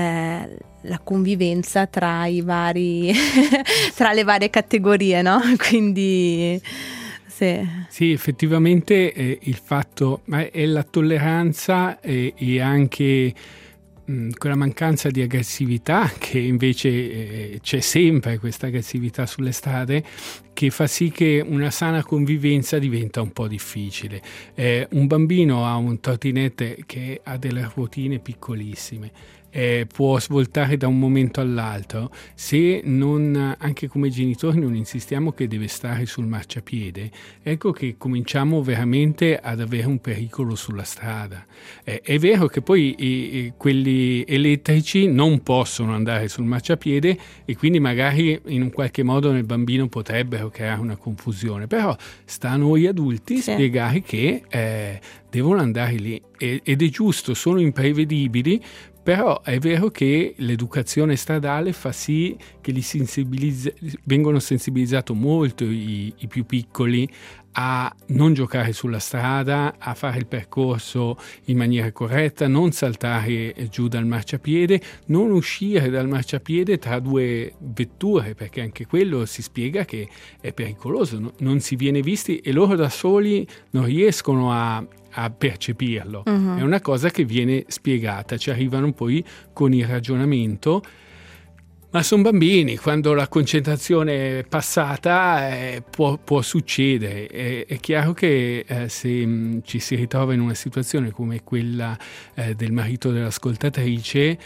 eh, la convivenza tra i vari tra le varie categorie, no? Quindi sì, sì effettivamente eh, il fatto ma è la tolleranza e, e anche mh, quella mancanza di aggressività, che invece eh, c'è sempre questa aggressività sulle strade, che fa sì che una sana convivenza diventa un po' difficile. Eh, un bambino ha un trottinette che ha delle ruotine piccolissime, Eh, può svoltare da un momento all'altro. Se non, anche come genitori, non insistiamo che deve stare sul marciapiede, ecco che cominciamo veramente ad avere un pericolo sulla strada. Eh, è vero che poi i, i, quelli elettrici non possono andare sul marciapiede, e quindi magari in un qualche modo nel bambino potrebbero creare una confusione, però sta a noi adulti sì. spiegare che eh, devono andare lì, e, ed è giusto, sono imprevedibili. Però è vero che l'educazione stradale fa sì che li sensibilizza, vengono sensibilizzato molto i, i più piccoli a non giocare sulla strada, a fare il percorso in maniera corretta, non saltare giù dal marciapiede, non uscire dal marciapiede tra due vetture, perché anche quello si spiega che è pericoloso, no? Non si viene visti e loro da soli non riescono a a percepirlo. Uh-huh. È una cosa che viene spiegata, ci arrivano poi con il ragionamento, ma sono bambini, quando la concentrazione è passata eh, può, può succedere. È, è chiaro che eh, se mh, ci si ritrova in una situazione come quella eh, del marito dell'ascoltatrice,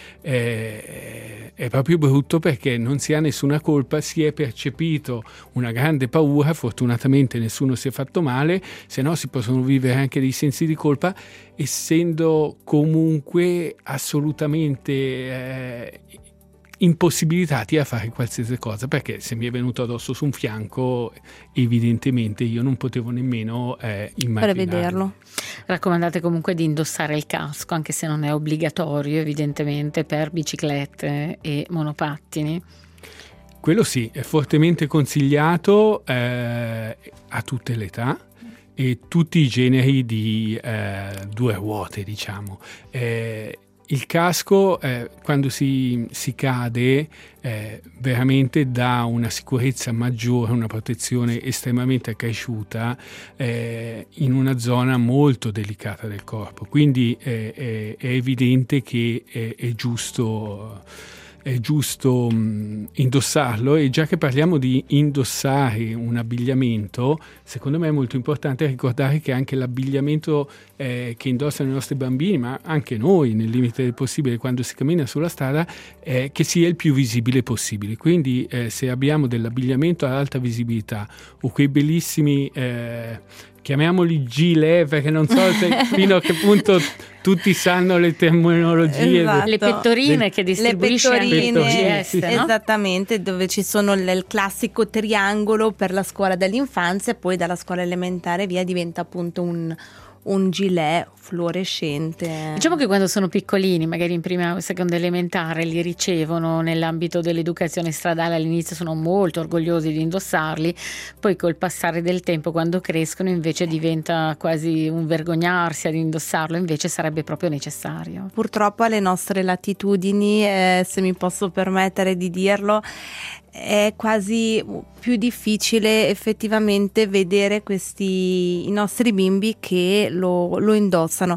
eh, è proprio brutto, perché non si ha nessuna colpa, si è percepito una grande paura, fortunatamente nessuno si è fatto male, se no si possono vivere anche dei sensi di colpa, essendo comunque assolutamente eh, impossibilitati a fare qualsiasi cosa, perché se mi è venuto addosso su un fianco evidentemente io non potevo nemmeno eh, immaginarlo. Prevederlo. Raccomandate comunque di indossare il casco, anche se non è obbligatorio evidentemente per biciclette e monopattini. Quello sì, è fortemente consigliato eh, a tutte le età e tutti i generi di eh, due ruote, diciamo. Eh, Il casco eh, quando si, si cade eh, veramente dà una sicurezza maggiore, una protezione estremamente accresciuta eh, in una zona molto delicata del corpo, quindi eh, è, è evidente che è, è giusto è giusto mh, indossarlo. E già che parliamo di indossare un abbigliamento, secondo me è molto importante ricordare che anche l'abbigliamento eh, che indossano i nostri bambini, ma anche noi nel limite del possibile quando si cammina sulla strada, eh, che sia il più visibile possibile. Quindi eh, se abbiamo dell'abbigliamento ad alta visibilità o quei bellissimi eh, chiamiamoli gilet, perché non so se, fino a che punto tutti sanno le terminologie, esatto. Le pettorine che distribuisce le pettorine, anche G S, no? Esattamente, dove ci sono il, il classico triangolo per la scuola dell'infanzia, e poi dalla scuola elementare via diventa appunto un un gilet fluorescente. Diciamo che quando sono piccolini, magari in prima o seconda elementare, li ricevono nell'ambito dell'educazione stradale, all'inizio sono molto orgogliosi di indossarli, poi col passare del tempo, quando crescono, invece diventa quasi un vergognarsi ad indossarlo, invece sarebbe proprio necessario. Purtroppo alle nostre latitudini, eh, se mi posso permettere di dirlo, è quasi più difficile effettivamente vedere questi i nostri bimbi che lo, lo indossano.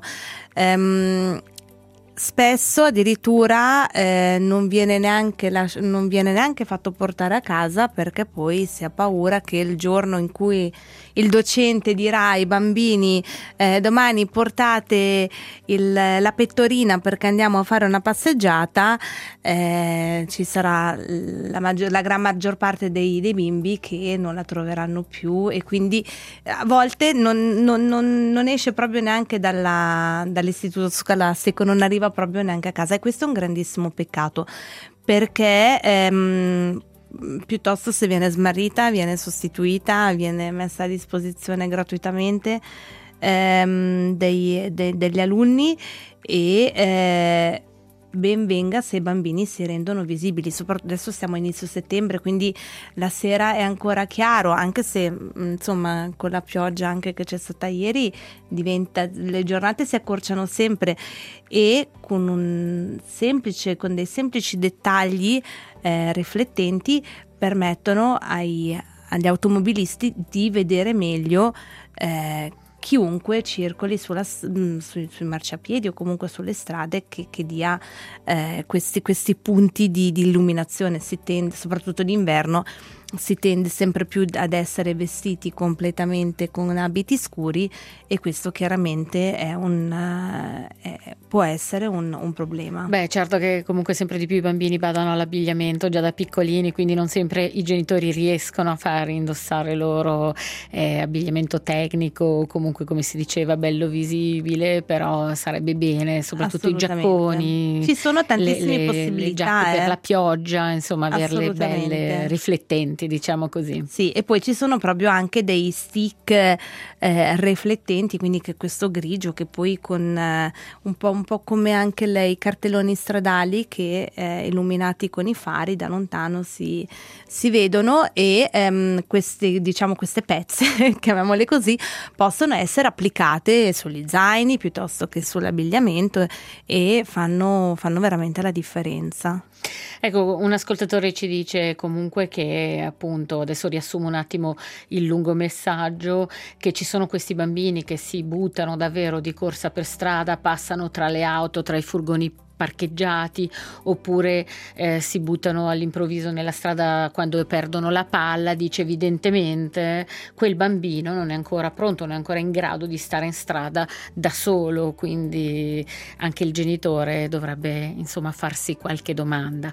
Um, spesso addirittura eh, non viene neanche las- non viene neanche fatto portare a casa, perché poi si ha paura che il giorno in cui il docente dirà ai bambini eh, domani portate il, la pettorina perché andiamo a fare una passeggiata, eh, ci sarà la, maggior, la gran maggior parte dei, dei bimbi che non la troveranno più, e quindi a volte non, non, non, non esce proprio neanche dalla, dall'istituto scolastico, non arriva proprio neanche a casa, e questo è un grandissimo peccato, perché ehm, piuttosto se viene smarrita, viene sostituita, viene messa a disposizione gratuitamente ehm, dei, de, degli alunni, e eh, ben venga se i bambini si rendono visibili. Soprattutto adesso siamo a inizio settembre, quindi la sera è ancora chiaro, anche se insomma con la pioggia anche che c'è stata ieri diventa, le giornate si accorciano sempre, e con un semplice con dei semplici dettagli eh, riflettenti permettono ai, agli automobilisti di vedere meglio eh, chiunque circoli sulla, sui, sui marciapiedi o comunque sulle strade, che, che dia eh, questi, questi punti di, di illuminazione. Si tende, soprattutto d'inverno, si tende sempre più ad essere vestiti completamente con abiti scuri, e questo chiaramente è un, è, può essere un, un problema. Beh, certo che comunque sempre di più i bambini badano all'abbigliamento già da piccolini, quindi non sempre i genitori riescono a far indossare loro eh, abbigliamento tecnico, o comunque, come si diceva, bello visibile, però sarebbe bene, soprattutto i giacconi, ci sono tantissime le, le, possibilità le giacche eh. per la pioggia, insomma, averle belle riflettenti, diciamo così. Sì, e poi ci sono proprio anche dei stick eh, riflettenti, quindi che questo grigio che poi con eh, un po' un po' come anche le, i cartelloni stradali che eh, illuminati con i fari da lontano si, si vedono, e ehm, queste, diciamo, queste pezze, chiamiamole così, possono essere applicate sugli zaini piuttosto che sull'abbigliamento, e fanno, fanno veramente la differenza. Ecco, un ascoltatore ci dice comunque che, appunto, adesso riassumo un attimo il lungo messaggio, che ci sono questi bambini che si buttano davvero di corsa per strada, passano tra le auto, tra i furgoni parcheggiati, oppure eh, si buttano all'improvviso nella strada quando perdono la palla. Dice evidentemente quel bambino non è ancora pronto, non è ancora in grado di stare in strada da solo, quindi anche il genitore dovrebbe insomma farsi qualche domanda.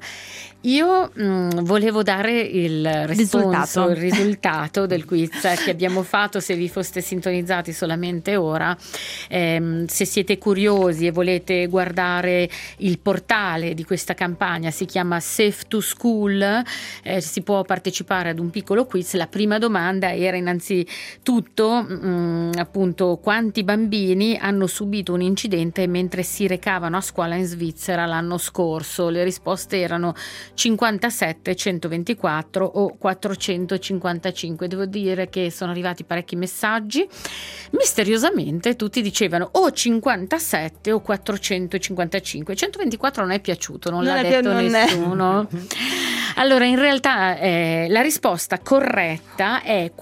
Io mh, volevo dare il risponso, il risultato del quiz che abbiamo fatto. Se vi foste sintonizzati solamente ora, ehm, se siete curiosi e volete guardare il portale di questa campagna, si chiama Safe to School, eh, si può partecipare ad un piccolo quiz. La prima domanda era innanzitutto mh, appunto quanti bambini hanno subito un incidente mentre si recavano a scuola in Svizzera l'anno scorso. Le risposte erano cinquantasette, centoventiquattro o quattrocentocinquantacinque. Devo dire che sono arrivati parecchi messaggi, misteriosamente tutti dicevano o cinquantasette o quattrocentocinquantacinque. centoventiquattro non è piaciuto, non, non l'ha detto non nessuno. Allora, in realtà eh, la risposta corretta è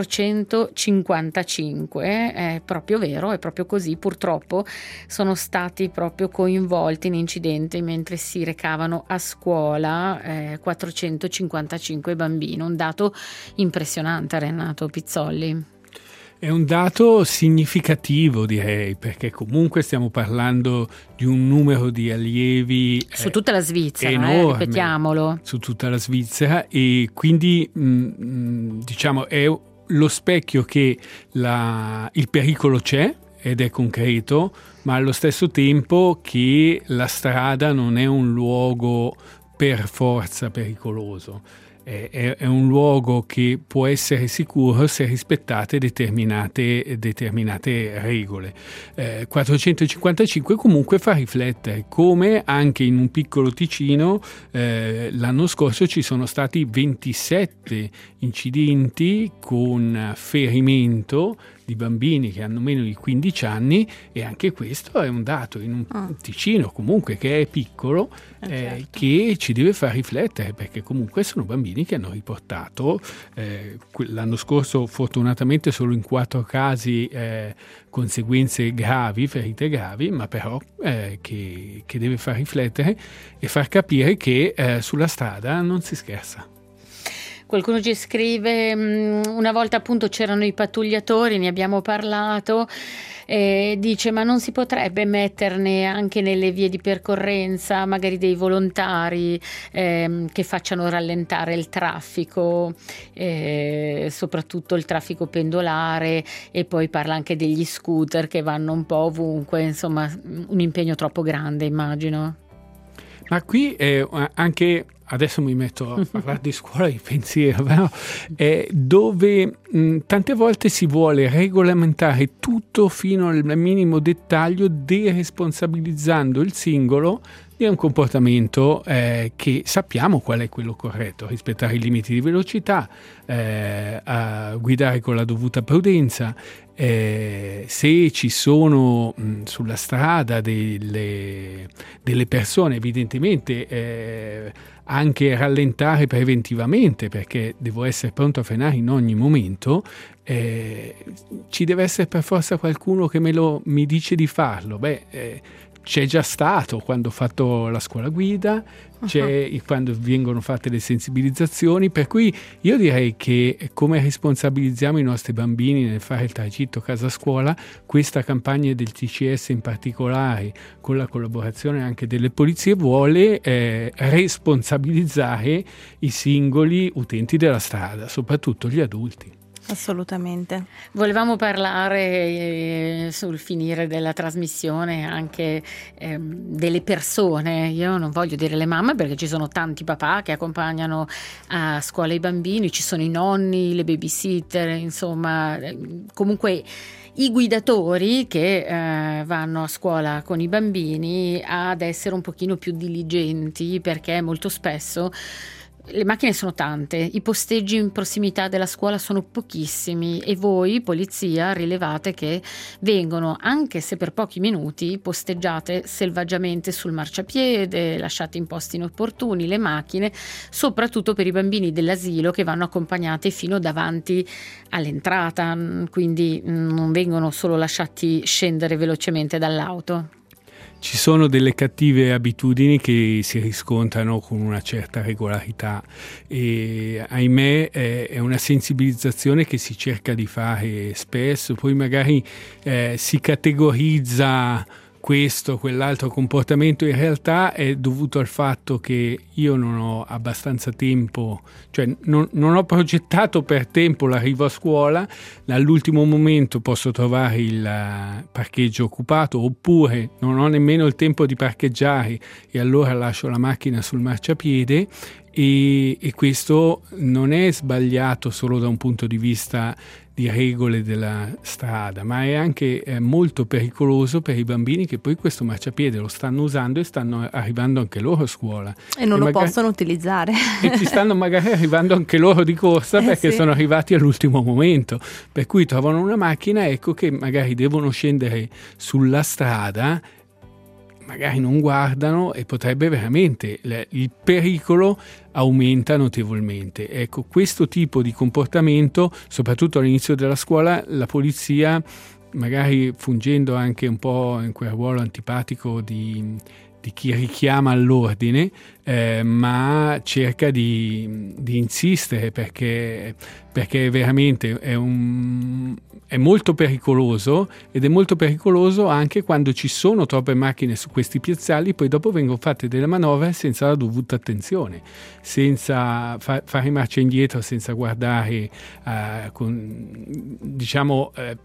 quattrocentocinquantacinque, è proprio vero, è proprio così. Purtroppo sono stati proprio coinvolti in incidenti mentre si recavano a scuola eh, quattrocentocinquantacinque bambini, un dato impressionante, Renato Pizzolli. È un dato significativo, direi, perché comunque stiamo parlando di un numero di allievi su tutta la Svizzera, enorme, eh, ripetiamolo. Su tutta la Svizzera, e quindi mh, diciamo è lo specchio che la, il pericolo c'è ed è concreto, ma allo stesso tempo che la strada non è un luogo per forza pericoloso. È, è un luogo che può essere sicuro se rispettate determinate, determinate regole. Eh, quattrocentocinquantacinque comunque fa riflettere, come anche in un piccolo Ticino eh, l'anno scorso ci sono stati ventisette incidenti con ferimento di bambini che hanno meno di quindici anni, e anche questo è un dato in un oh. Ticino comunque che è piccolo, eh, certo. che ci deve far riflettere, perché comunque sono bambini che hanno riportato eh, l'anno scorso fortunatamente solo in quattro casi eh, conseguenze gravi, ferite gravi, ma però eh, che, che deve far riflettere e far capire che eh, sulla strada non si scherza. Qualcuno ci scrive, una volta appunto c'erano i pattugliatori, ne abbiamo parlato, eh, dice ma non si potrebbe metterne anche nelle vie di percorrenza magari dei volontari eh, che facciano rallentare il traffico, eh, soprattutto il traffico pendolare, e poi parla anche degli scooter che vanno un po' ovunque, insomma un impegno troppo grande, immagino. Ma qui è anche, adesso mi metto a parlare di scuola di pensiero, però, è dove mh, tante volte si vuole regolamentare tutto fino al minimo dettaglio, deresponsabilizzando il singolo di un comportamento eh, che sappiamo qual è quello corretto: rispettare i limiti di velocità, eh, a guidare con la dovuta prudenza. Eh, se ci sono mh, sulla strada delle, delle persone, evidentemente eh, anche rallentare preventivamente, perché devo essere pronto a frenare in ogni momento. Eh, ci deve essere per forza qualcuno che me lo mi dice di farlo. Beh, eh, c'è già stato quando ho fatto la scuola guida, c'è uh-huh. quando vengono fatte le sensibilizzazioni, per cui io direi che come responsabilizziamo i nostri bambini nel fare il tragitto casa-scuola, questa campagna del T C S in particolare, con la collaborazione anche delle polizie, vuole eh, responsabilizzare i singoli utenti della strada, soprattutto gli adulti. Assolutamente. Volevamo parlare eh, sul finire della trasmissione anche eh, delle persone. Io non voglio dire le mamme, perché ci sono tanti papà che accompagnano a scuola i bambini, ci sono i nonni, le babysitter, insomma, comunque i guidatori che eh, vanno a scuola con i bambini ad essere un pochino più diligenti, perché molto spesso le macchine sono tante, i posteggi in prossimità della scuola sono pochissimi, e voi, polizia, rilevate che vengono, anche se per pochi minuti, posteggiate selvaggiamente sul marciapiede, lasciate in posti inopportuni le macchine, soprattutto per i bambini dell'asilo che vanno accompagnati fino davanti all'entrata, quindi non vengono solo lasciati scendere velocemente dall'auto. Ci sono delle cattive abitudini che si riscontrano con una certa regolarità, e ahimè è una sensibilizzazione che si cerca di fare spesso, poi magari eh, si categorizza questo, quell'altro comportamento. In realtà è dovuto al fatto che io non ho abbastanza tempo, cioè non, non ho progettato per tempo l'arrivo a scuola, all'ultimo momento posso trovare il parcheggio occupato, oppure non ho nemmeno il tempo di parcheggiare e allora lascio la macchina sul marciapiede. E, e questo non è sbagliato solo da un punto di vista di regole della strada, ma è anche eh, molto pericoloso per i bambini che poi questo marciapiede lo stanno usando e stanno arrivando anche loro a scuola. E non e lo magari, possono utilizzare. E ci stanno magari arrivando anche loro di corsa eh, perché sì. sono arrivati all'ultimo momento, per cui trovano una macchina, ecco che magari devono scendere sulla strada magari non guardano e potrebbe veramente, il pericolo aumenta notevolmente. Ecco, questo tipo di comportamento, soprattutto all'inizio della scuola, la polizia, magari fungendo anche un po' in quel ruolo antipatico di, di chi richiama all'ordine, eh, ma cerca di, di insistere perché, perché veramente è, un, è molto pericoloso, ed è molto pericoloso anche quando ci sono troppe macchine su questi piazzali, poi dopo vengono fatte delle manovre senza la dovuta attenzione, senza fa, fare marcia indietro, senza guardare eh, con, diciamo eh,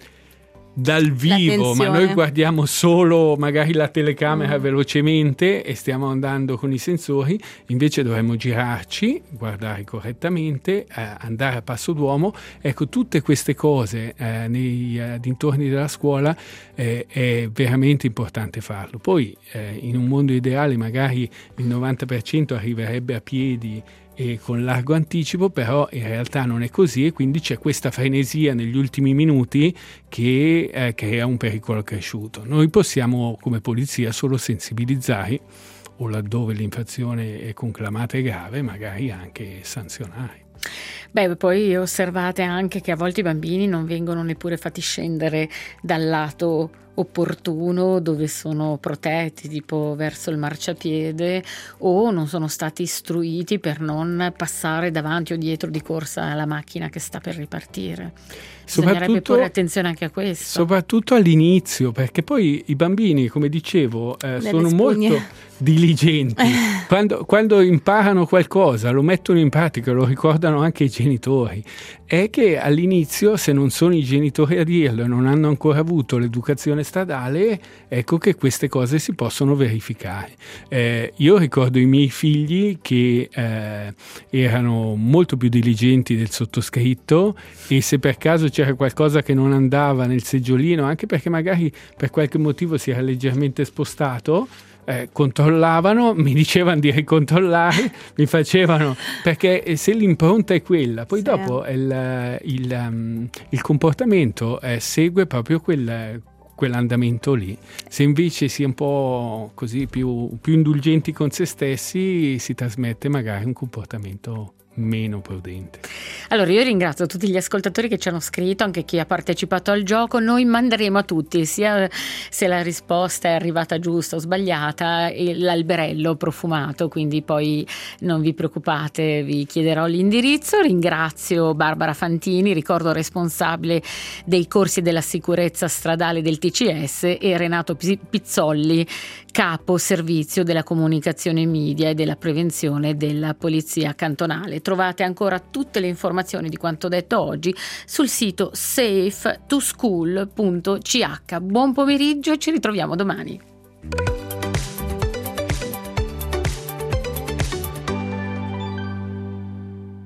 dal vivo, ma noi guardiamo solo magari la telecamera mm. velocemente e stiamo andando con i sensori. Invece dovremmo girarci, guardare correttamente, eh, andare a passo d'uomo. Ecco, tutte queste cose eh, nei eh, dintorni della scuola eh, è veramente importante farlo. Poi eh, in un mondo ideale magari il novanta per cento arriverebbe a piedi e con largo anticipo, però in realtà non è così, e quindi c'è questa frenesia negli ultimi minuti che eh, crea un pericolo accresciuto. Noi possiamo come polizia solo sensibilizzare, o laddove l'infrazione è conclamata e grave magari anche sanzionare. Beh, poi osservate anche che a volte i bambini non vengono neppure fatti scendere dal lato opportuno dove sono protetti, tipo verso il marciapiede, o non sono stati istruiti per non passare davanti o dietro di corsa alla macchina che sta per ripartire. Bisognerebbe porre attenzione anche a questo. Soprattutto all'inizio, perché poi i bambini, come dicevo, eh, sono spugne. molto diligenti. quando, quando imparano qualcosa, lo mettono in pratica, lo ricordano anche i genitori. È che all'inizio, se non sono i genitori a dirlo e non hanno ancora avuto l'educazione stradale, ecco che queste cose si possono verificare. Eh, io ricordo i miei figli che eh, erano molto più diligenti del sottoscritto, e se per caso c'era qualcosa che non andava nel seggiolino, anche perché magari per qualche motivo si era leggermente spostato, Eh, controllavano, mi dicevano di ricontrollare, mi facevano, perché se l'impronta è quella, poi sì. dopo il, il, um, il comportamento eh, segue proprio quel, quell'andamento lì. Se invece si è un po' così più, più indulgenti con se stessi, si trasmette magari un comportamento meno prudente. Allora io ringrazio tutti gli ascoltatori che ci hanno scritto, anche chi ha partecipato al gioco. Noi manderemo a tutti, sia se la risposta è arrivata giusta o sbagliata, l'alberello profumato, quindi poi non vi preoccupate, vi chiederò l'indirizzo. Ringrazio Barbara Fantini, ricordo responsabile dei corsi della sicurezza stradale del T C S, e Renato Pizzolli, capo servizio della comunicazione media e della prevenzione della polizia cantonale. Trovate ancora tutte le informazioni di quanto detto oggi sul sito safe to school punto c h. Buon pomeriggio e ci ritroviamo domani.